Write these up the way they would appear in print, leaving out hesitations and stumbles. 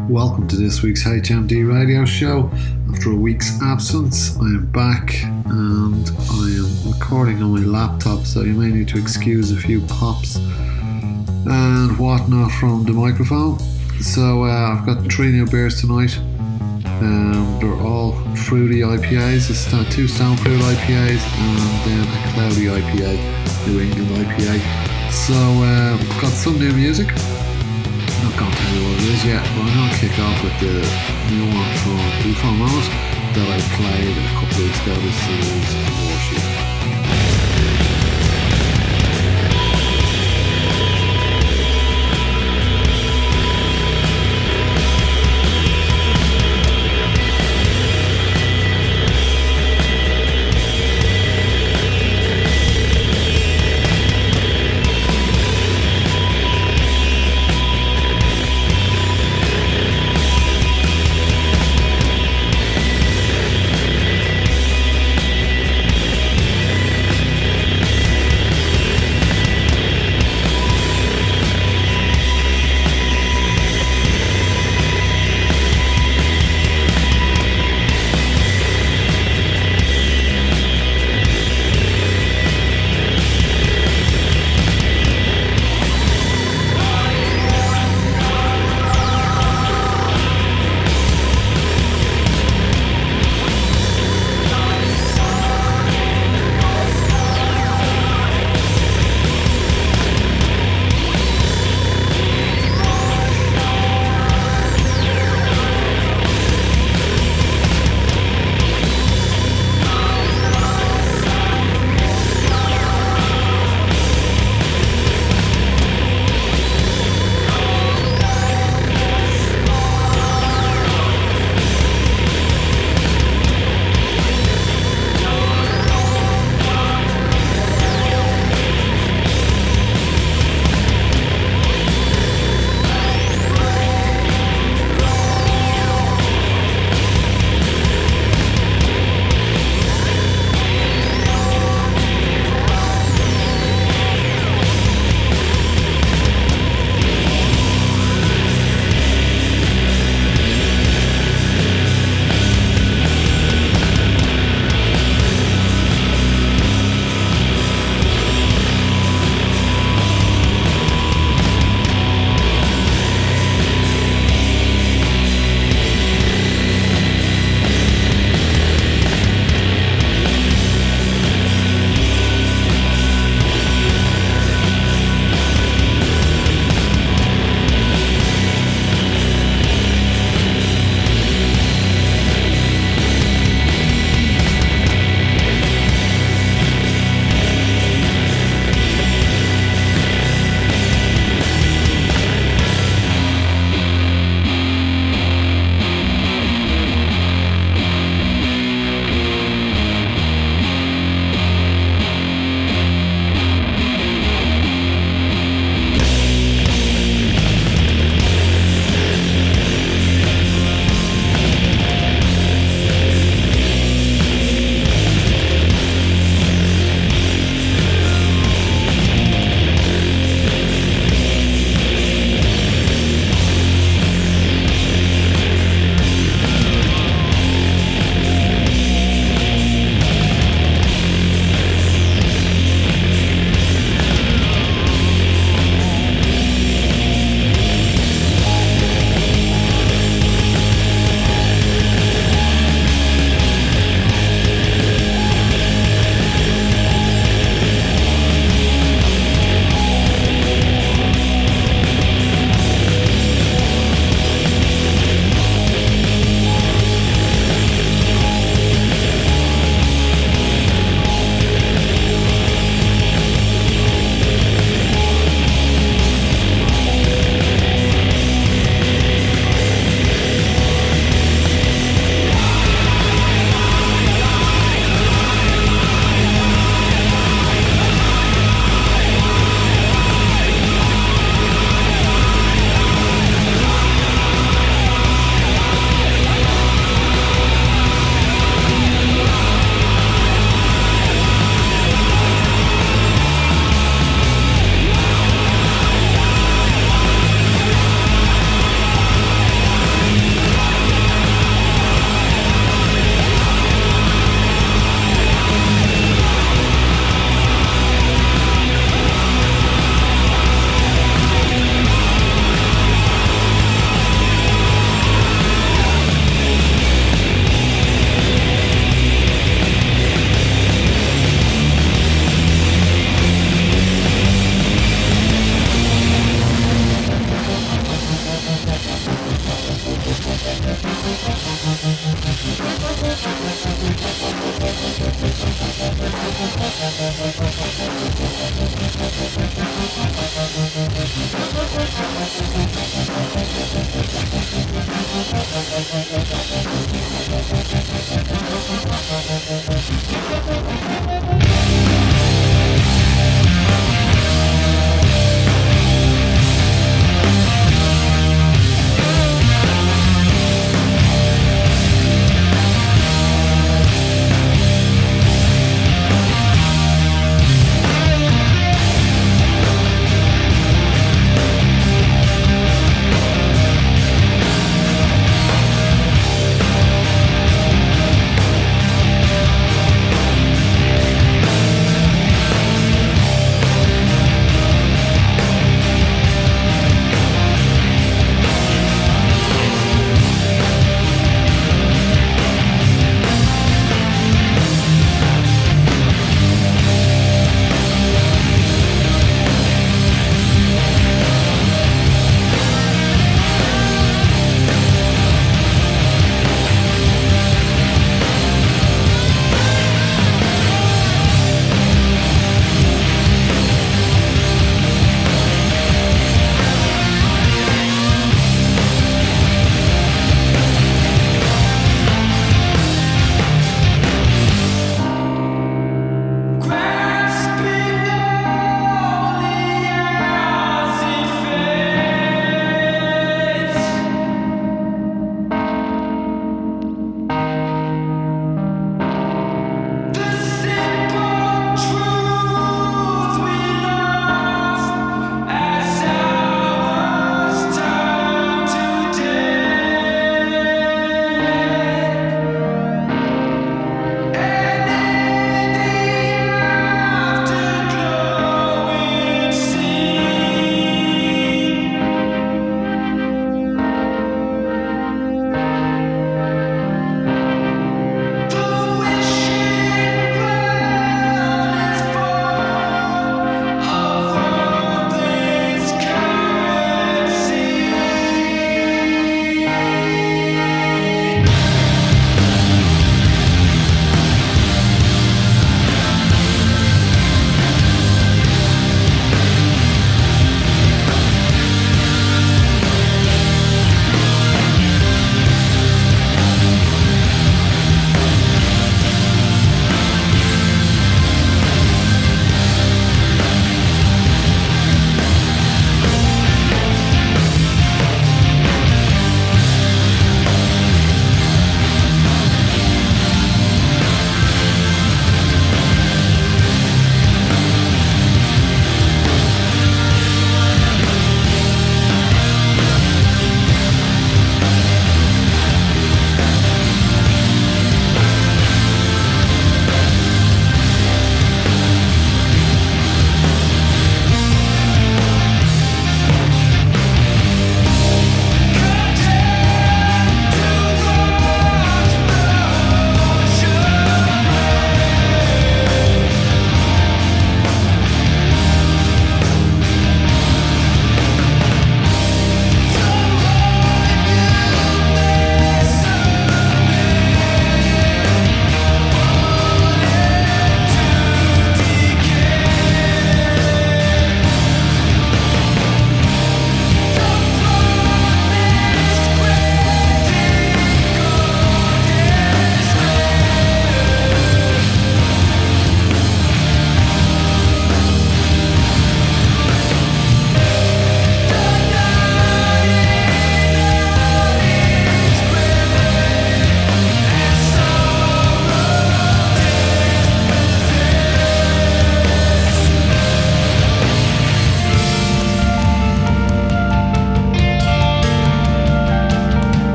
Welcome to this week's HMD radio show. After a week's absence, I am back and I am recording on my laptop, so you may need to excuse a few pops and whatnot from the microphone. So I've got 3 new beers tonight. They're all fruity IPAs. It's 2 Stone Fruit IPAs and then a Cloudy IPA, New England IPA. So I've got some new music. I'm not going to tell you what it is yet, but I'm going to kick off with the new one from Bufo Moment that I played a couple of weeks ago. This is Worship.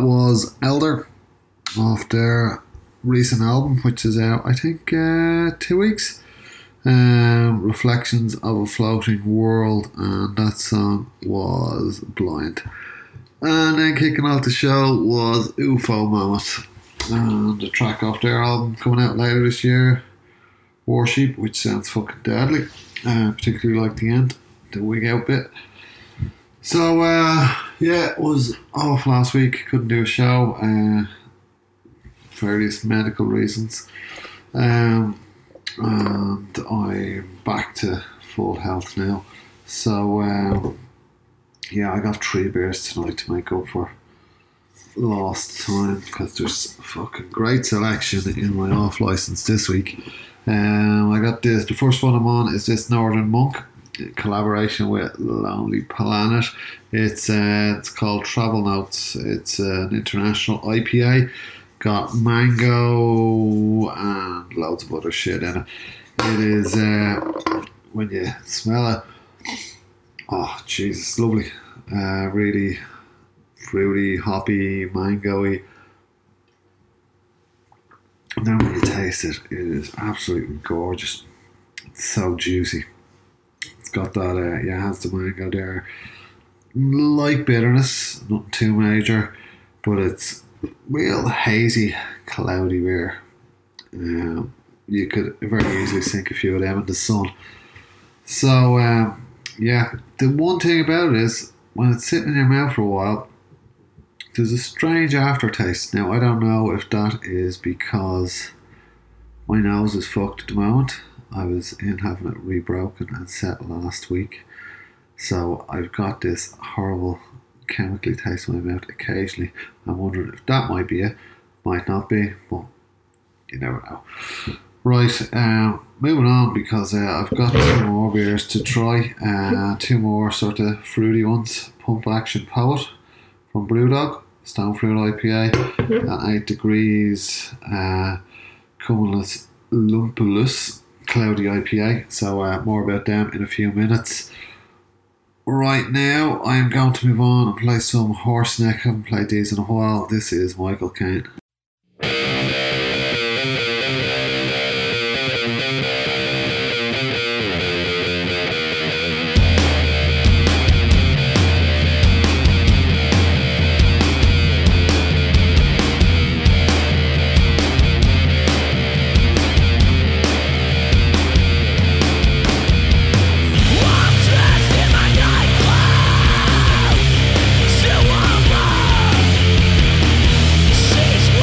that was Elder off their recent album, which is out, I think, 2 weeks. Reflections of a Floating World, and that song was Blind. And then kicking off the show was UFO Mammoth, and the track off their album coming out later this year, Worship, which sounds fucking deadly. Particularly like the end, the wig out bit. So it was off last week, couldn't do a show, various medical reasons, and I'm back to full health now. So I got 3 beers tonight to make up for lost time, because there's a fucking great selection in my off license this week. I got this. The first one I'm on is this Northern Monk, in collaboration with Lonely Planet. It's called Travel Notes. It's an international IPA. Got mango and loads of other shit in it. It is, when you smell it, oh Jesus, lovely. Really fruity, hoppy, mango-y. And then when you taste it, it is absolutely gorgeous. It's so juicy. It's got that, it has the mango there. Light bitterness, nothing too major, but it's real hazy, cloudy beer. You could very easily sink a few of them in the sun. So, the one thing about it is, when it's sitting in your mouth for a while, there's a strange aftertaste. Now, I don't know if that is because my nose is fucked at the moment. I was in having it rebroken and set last week. So I've got this horrible chemically taste in my mouth occasionally. I'm wondering if that might be it. Might not be, but you never know. Right, moving on, because I've got 2 more beers to try. 2 more sort of fruity ones. Pump Action Poet from Brewdog, Stone Fruit IPA, at 8 degrees, Cumulus Lumpulus, Cloudy IPA. So more about them in a few minutes. Right now, I am going to move on and play some Horseneck. I haven't played these in a while. This is Michael Caine. She's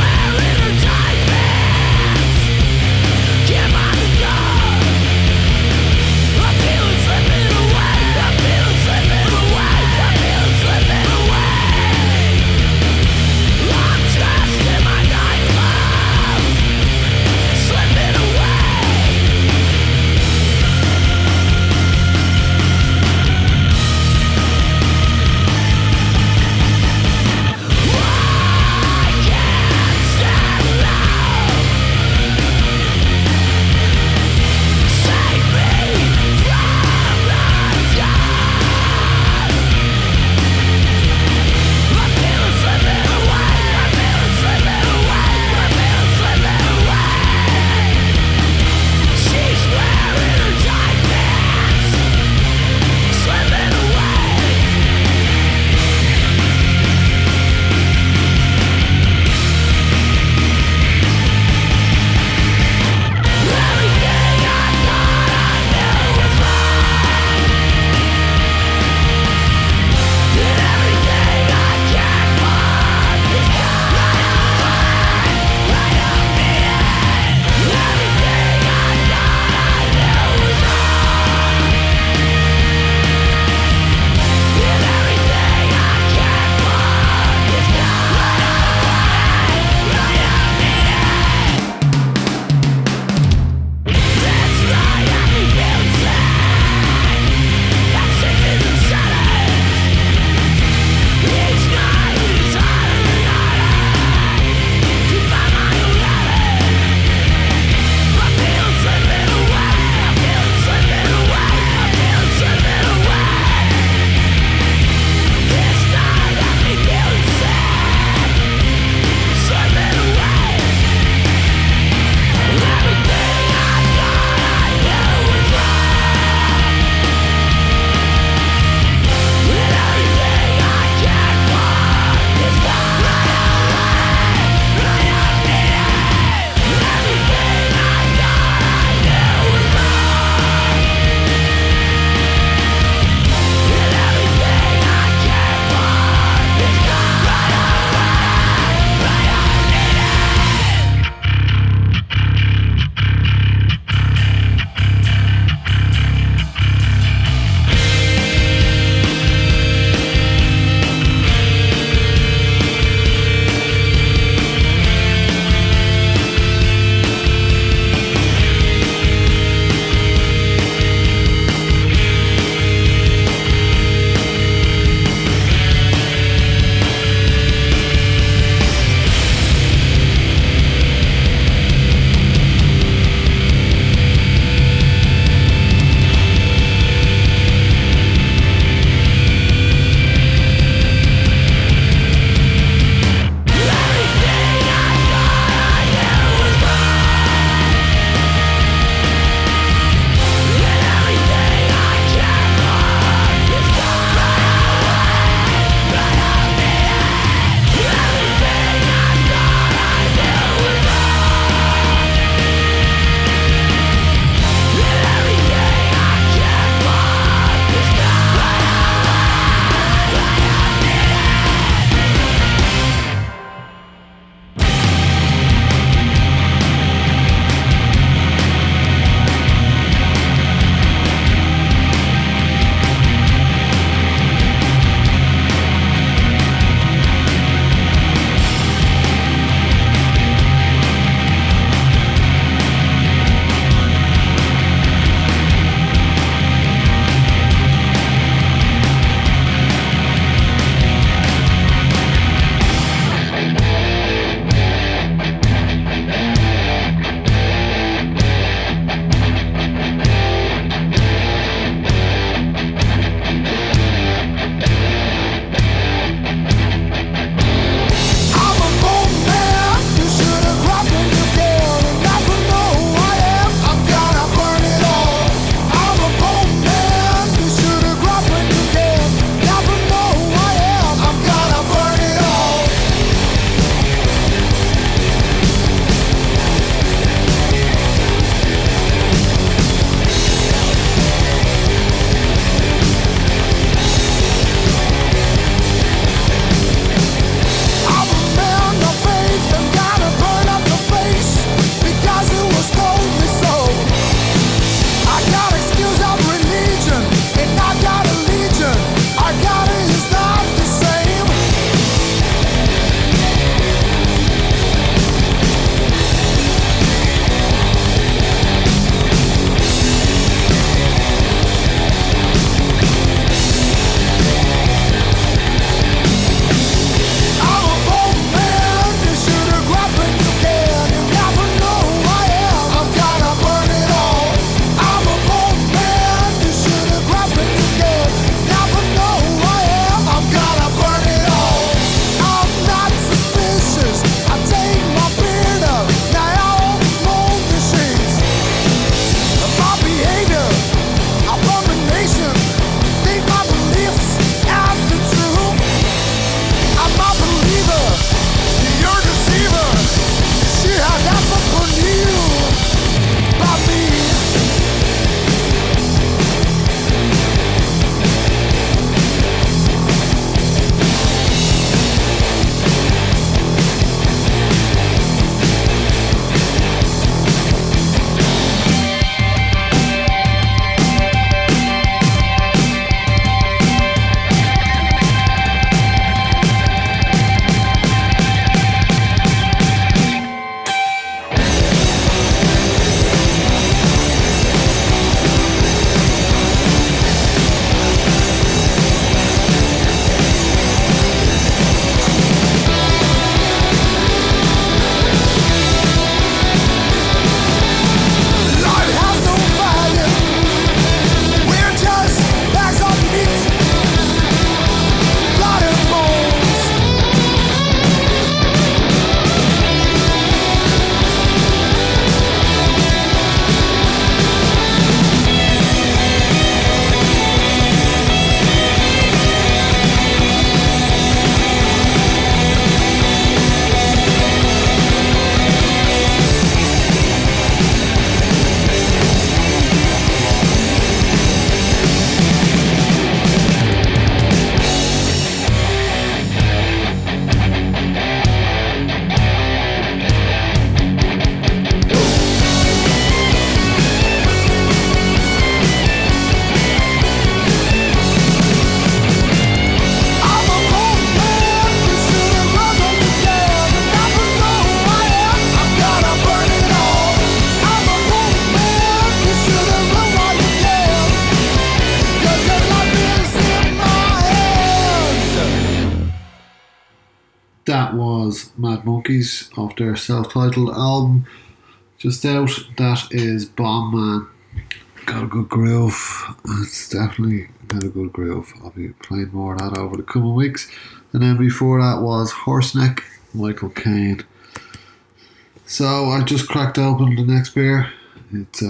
that was Mad Monkeys off their self-titled album just out. That is Bomb Man. Got a good groove. It's definitely got a good groove. I'll be playing more of that over the coming weeks. And then before that was Horseneck, Michael Caine. So I just cracked open the next beer. It's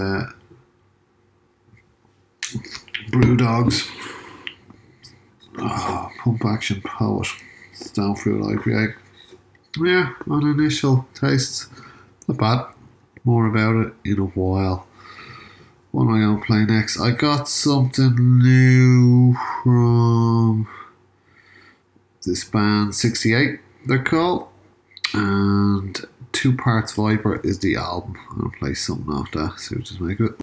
Brew Dogs Pump Action Poet Stone Fruit IPA. Yeah, on initial tastes, not bad. More about it in a while. What am I going to play next? I got something new from this band 68, they're called, and Two Parts Viper is the album. I'm going to play something off that, see what just make it.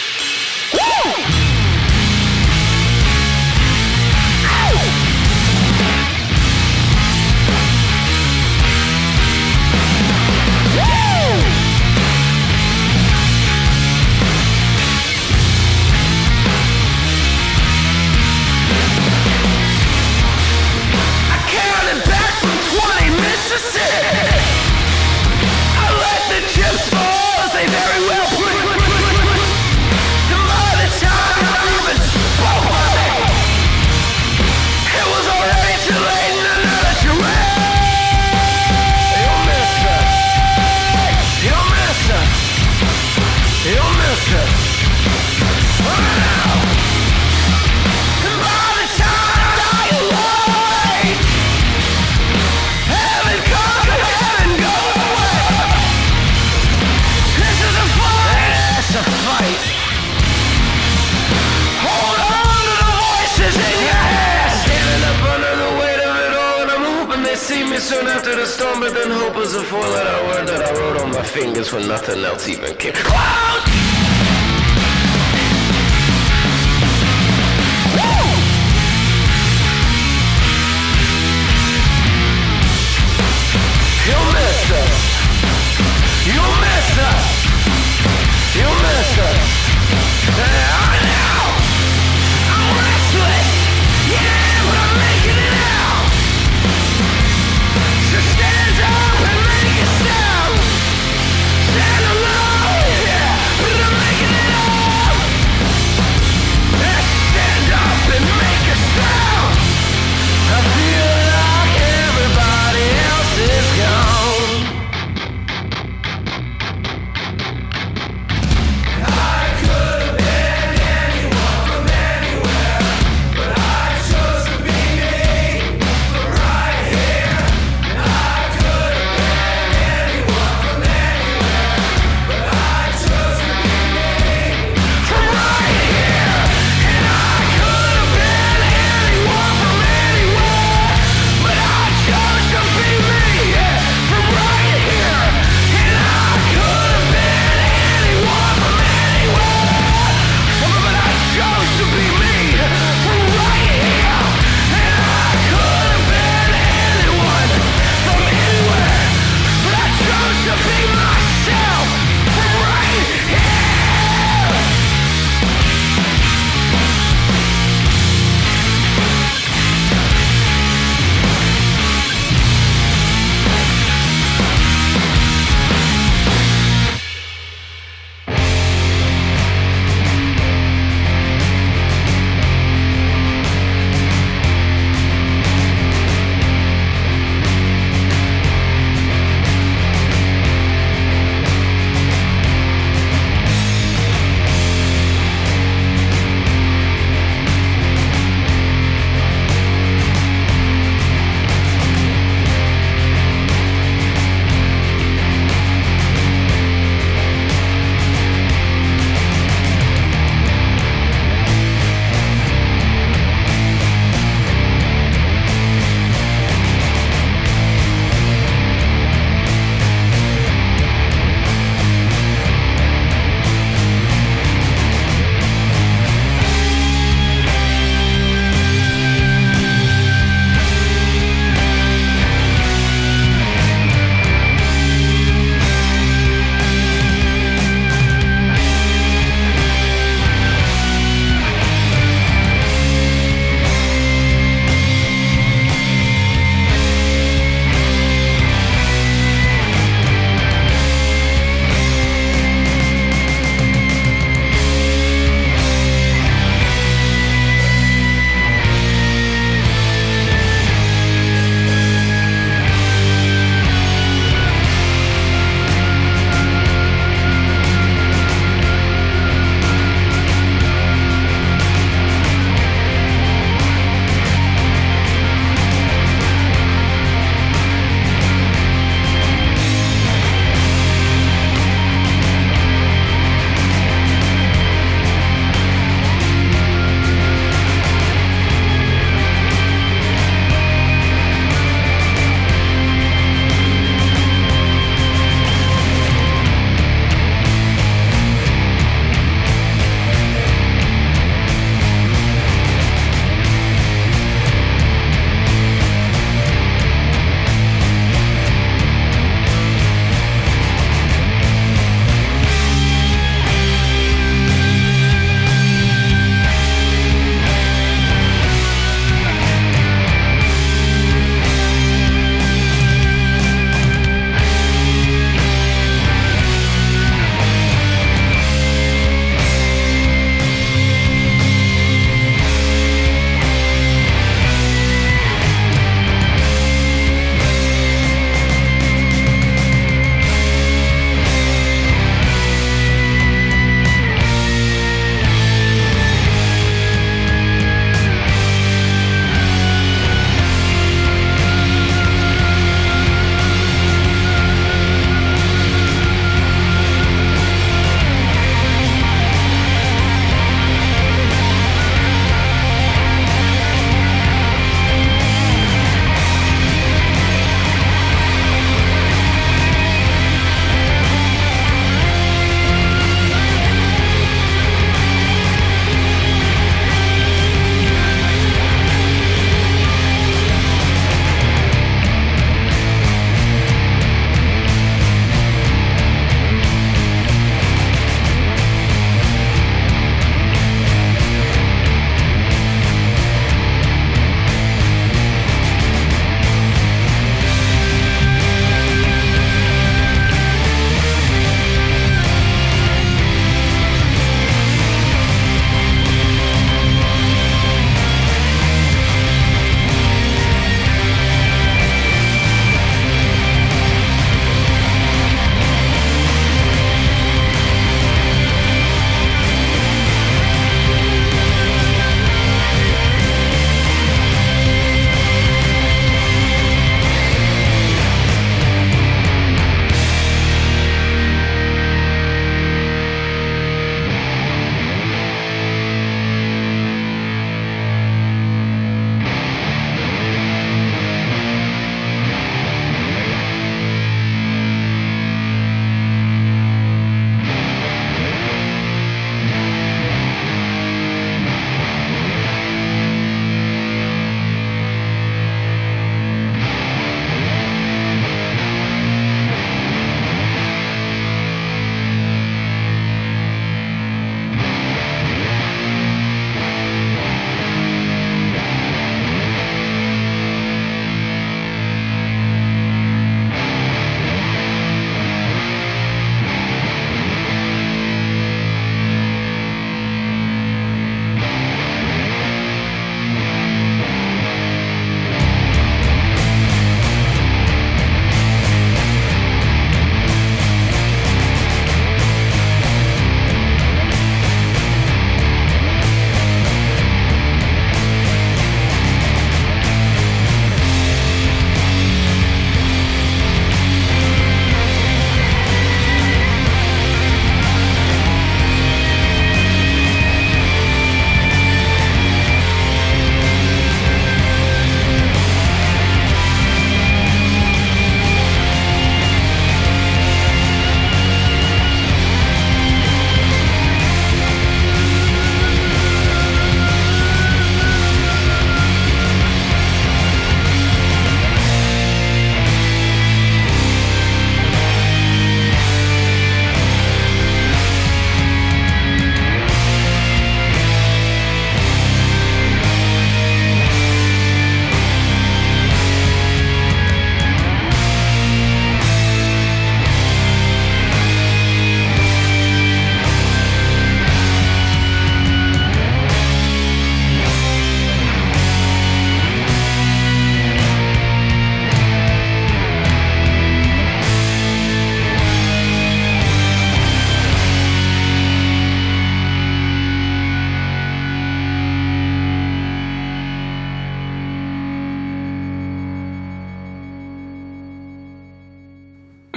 Soon after the storm, but then hope was a four-letter word that I wrote on my fingers when nothing else even came close. You missed us. You missed us. You missed us. I know. I'm restless. Yeah, but I'm making it out. Stand up and make a sound. Stand alone, yeah, but I'm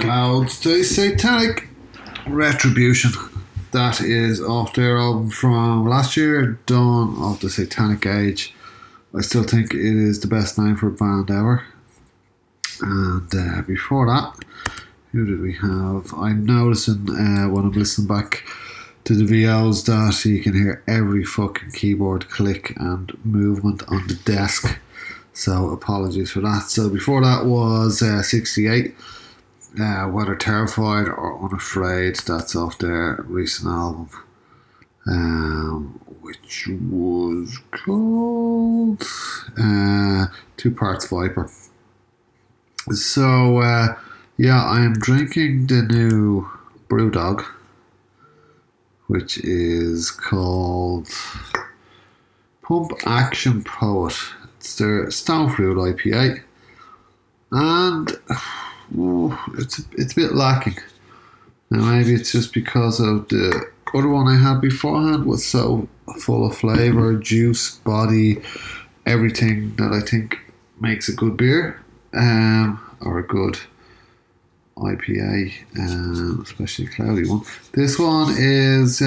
Clouds, the Satanic Retribution. That is off their album from last year, Dawn of the Satanic Age. I still think it is the best name for a band ever. And before that, who did we have? I'm noticing when I'm listening back to the VOs that you can hear every fucking keyboard click and movement on the desk. So apologies for that. So before that was 68. Whether Terrified or Unafraid, that's off their recent album, which was called 2 Parts Viper. So yeah, I am drinking the new Brewdog, which is called Pump Action Poet. It's their Stone Fruit IPA, and it's a bit lacking. Now maybe it's just because of the other one I had beforehand was so full of flavour, juice, body, everything that I think makes a good beer, or a good IPA, especially a cloudy one. This one is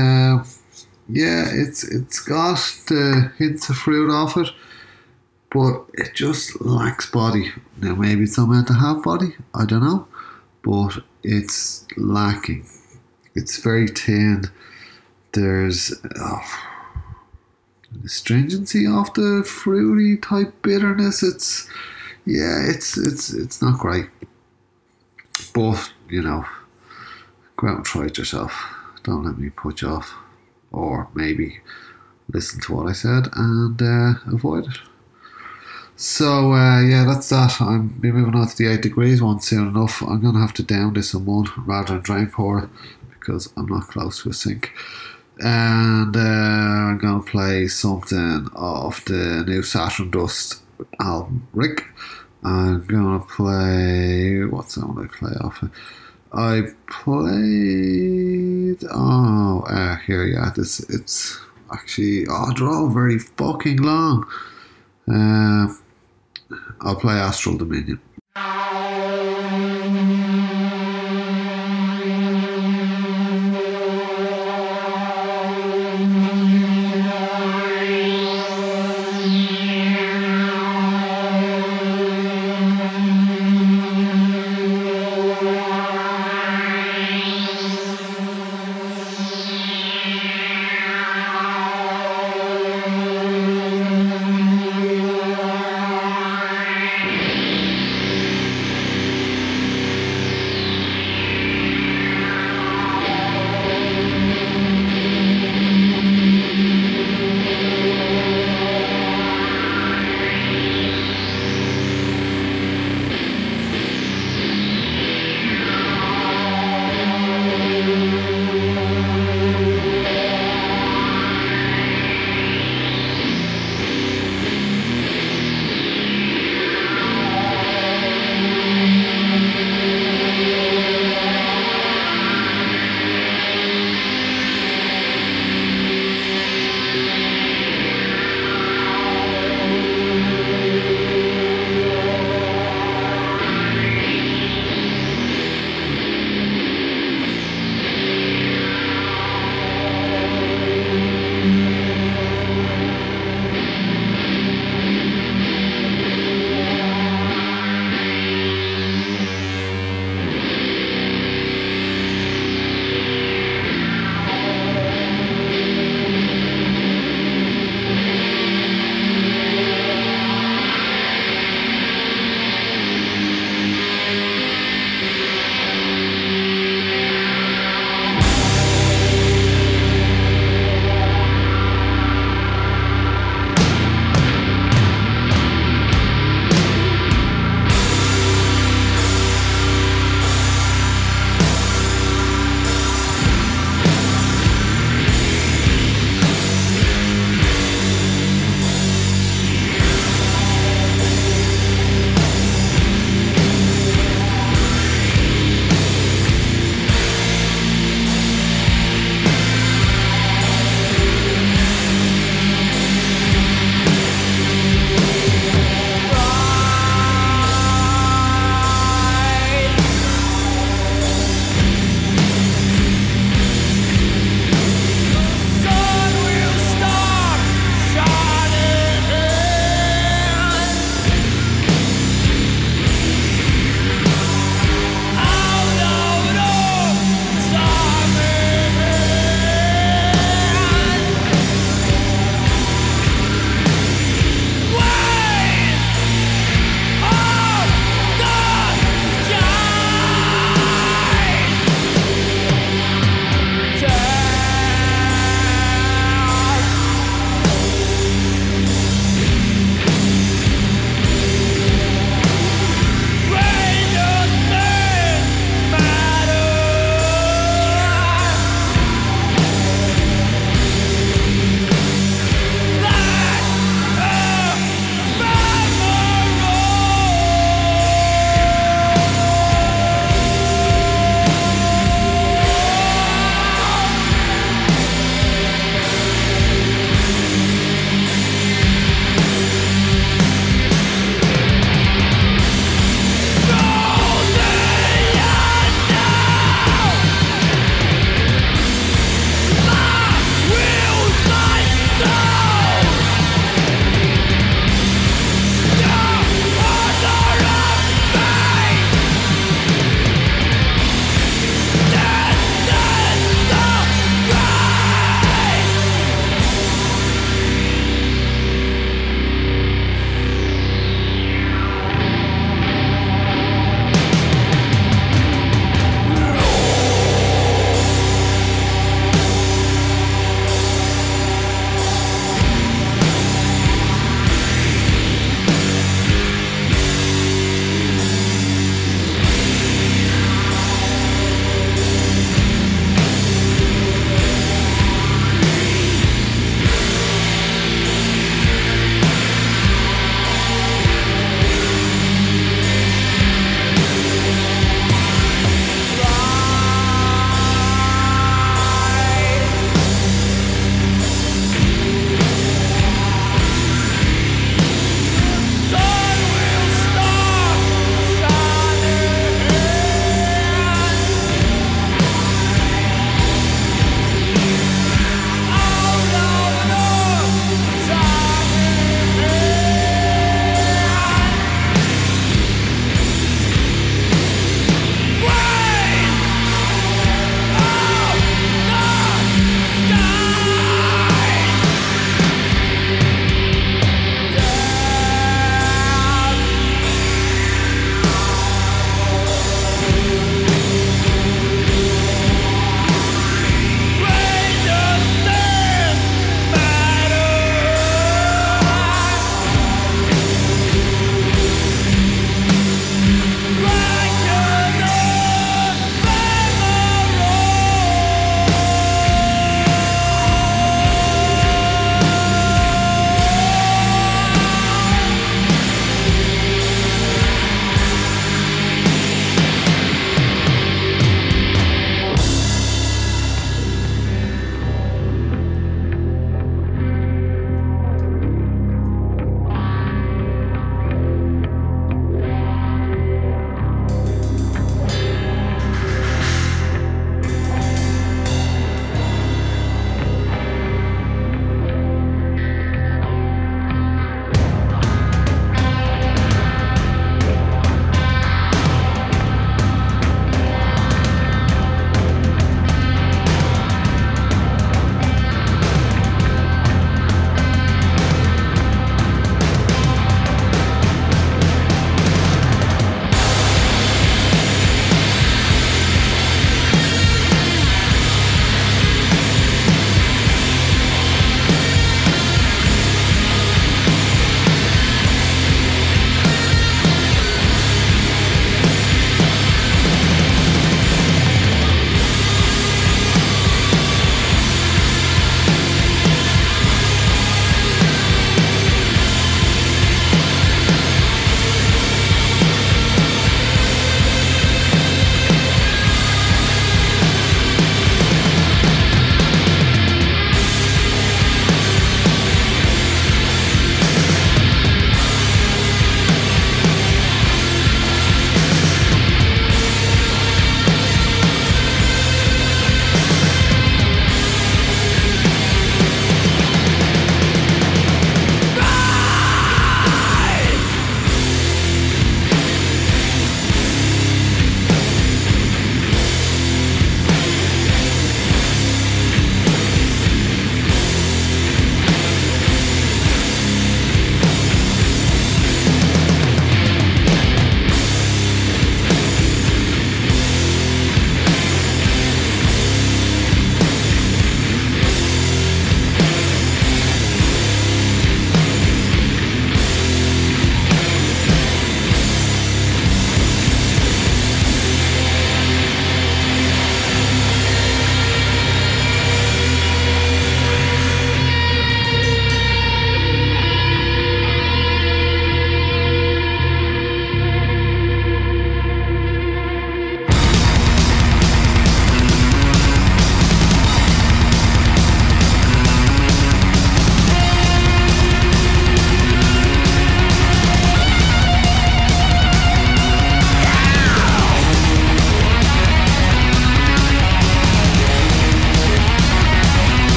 it's got the hints of fruit off it, but it just lacks body. Now maybe it's not meant to have body, I don't know, but it's lacking. It's very thin. There's astringency off the fruity type bitterness. It's not great. But, go out and try it yourself. Don't let me put you off. Or maybe listen to what I said and avoid it. So, that's that. I'm be moving on to the 8 degrees one soon enough. I'm going to have to down this in one rather than drain pour it because I'm not close to a sink. And I'm going to play something off the new Saturn Dust album, Rick. I'm going to play... What song did I play off it? I played... here, yeah. It's actually... they're all very fucking long. I'll play Astral Dominion.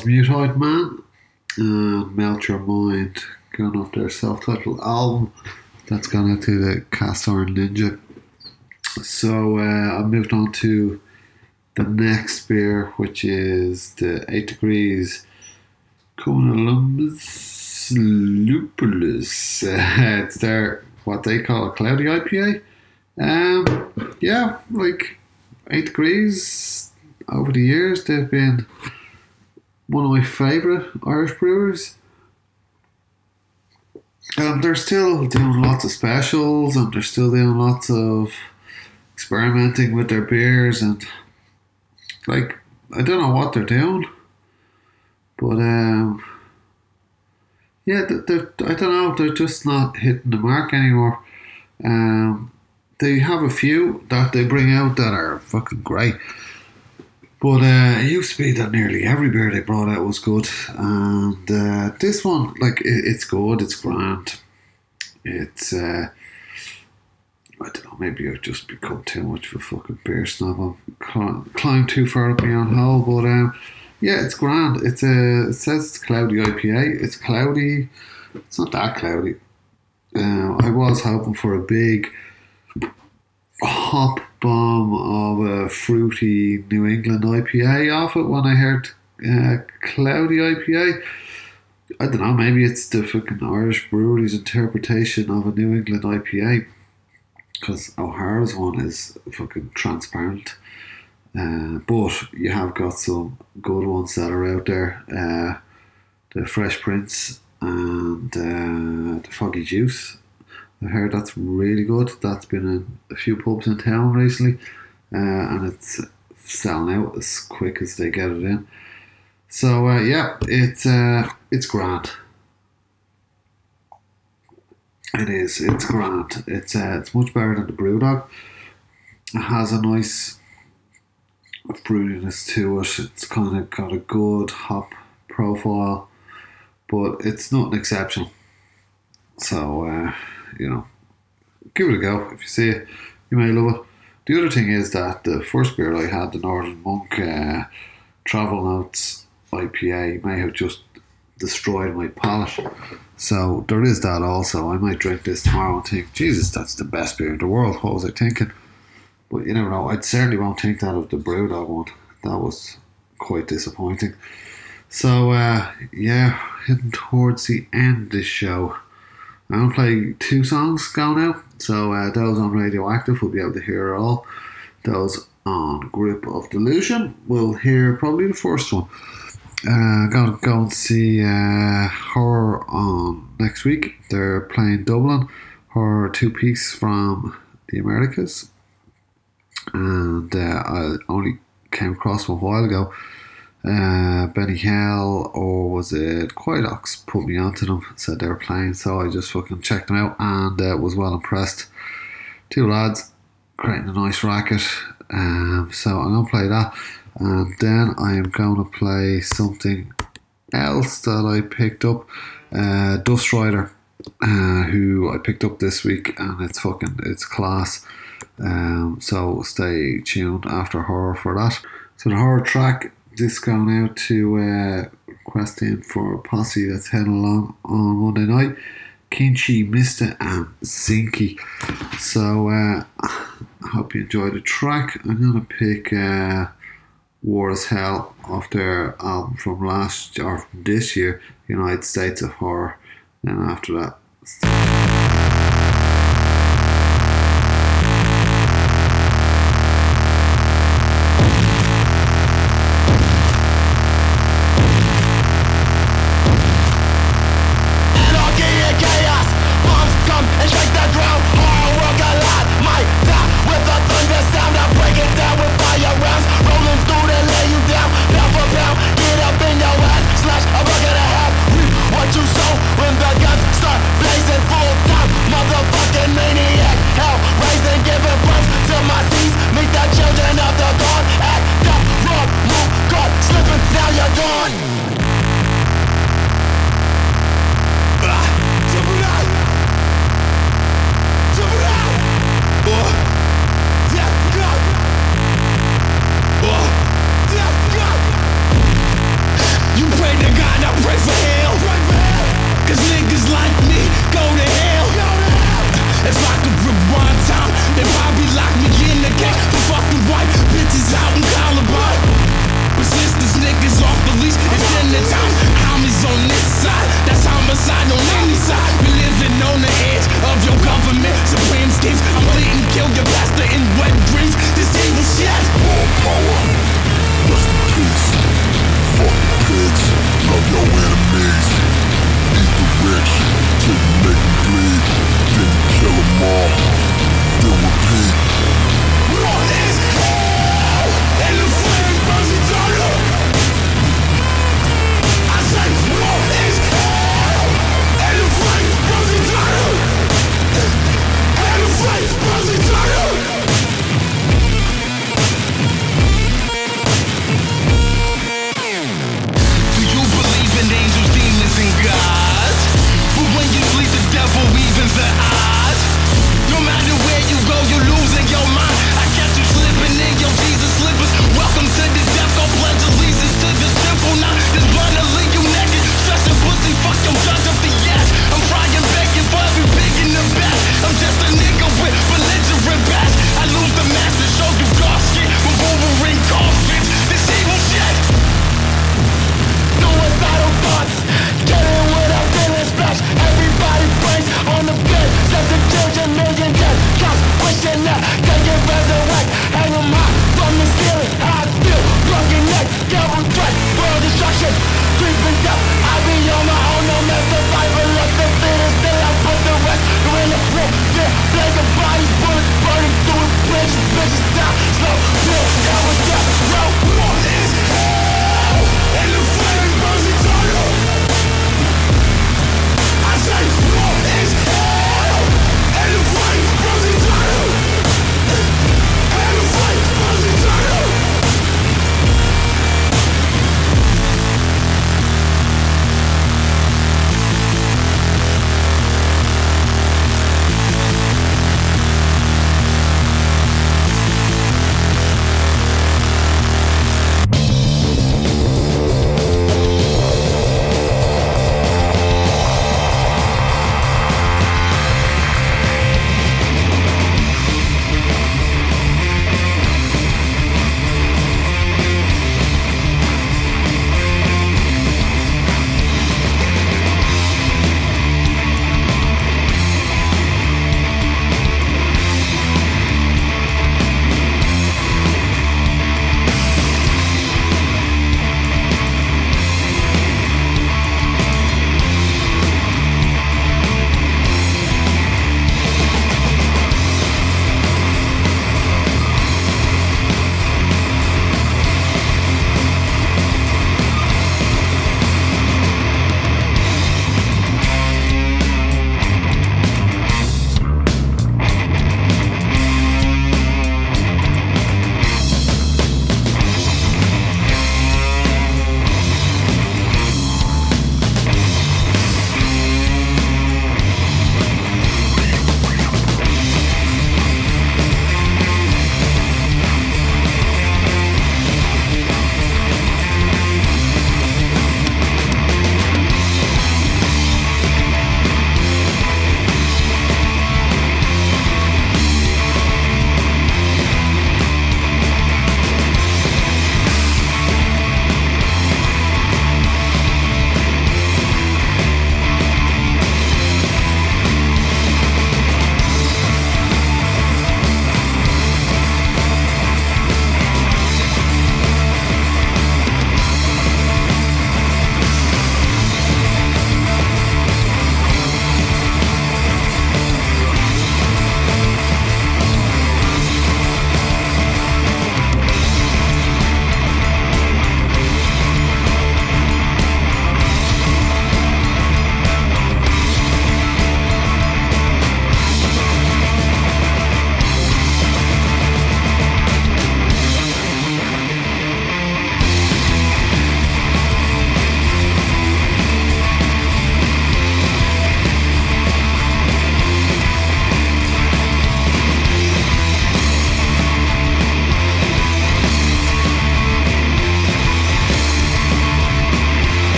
Osmutoid Man and Melt Your Mind, going off their self-titled album that's gone out to the Cast Iron Ninja. So I moved on to the next beer, which is the 8 Degrees Columbus Lupulus. It's their, what they call a cloudy IPA. Yeah, like 8 Degrees, over the years, they've been one of my favourite Irish brewers. They're still doing lots of specials, and they're still doing lots of experimenting with their beers, and like, I don't know what they're doing, but yeah, I don't know, they're just not hitting the mark anymore. They have a few that they bring out that are fucking great, but it used to be that nearly every beer they brought out was good, and this one, like, it's good, it's grand, it's I don't know, maybe I've just become too much of a fucking beer snob. I'm climbed too far up my own hole, but yeah, it's grand. It says it's cloudy IPA. It's cloudy. It's not that cloudy. I was hoping for a big hop bomb of a fruity New England IPA off it when I heard cloudy IPA. I don't know, maybe it's the fucking Irish brewery's interpretation of a New England IPA, because O'Hara's one is fucking transparent. But you have got some good ones that are out there. The Fresh Prince and the Foggy Juice. I heard that's really good. That's been in a few pubs in town recently, and it's selling out as quick as they get it in. So yeah, it's grand. It is. It's grand. It's much better than the Brewdog. It has a nice fruitiness to it. It's kind of got a good hop profile, but it's nothing exceptional. So you know, give it a go. If you see it, you may love it. The other thing is that the first beer I had, the Northern Monk Travel Notes IPA, may have just destroyed my palate. So there is that also. I might drink this tomorrow and think, Jesus, that's the best beer in the world. What was I thinking? But you never know. I certainly won't think that of the Brewdog one. That was quite disappointing. So yeah, heading towards the end of this show. I'm going to play 2 songs going out. So those on Radioactive will be able to hear it all. Those on Grip of Delusion will hear probably the first one. Gonna go and see Horror on next week. They're playing Dublin. Horror 2-piece from the Americas, and I only came across them a while ago. Benny Hill, or was it Quiet Ox, put me onto them, said they were playing, so I just fucking checked them out and was well impressed. 2 lads creating a nice racket, so I'm gonna play that. And then I am going to play something else that I picked up. Dust Rider, who I picked up this week, and it's class. So stay tuned after Horror for that. So the Horror track, this going out to requesting for a posse that's heading along on Monday night. Kinchi, Mista and Zinky. So I hope you enjoy the track. I'm going to pick War as Hell off their album from this year, United States of Horror. Then after that,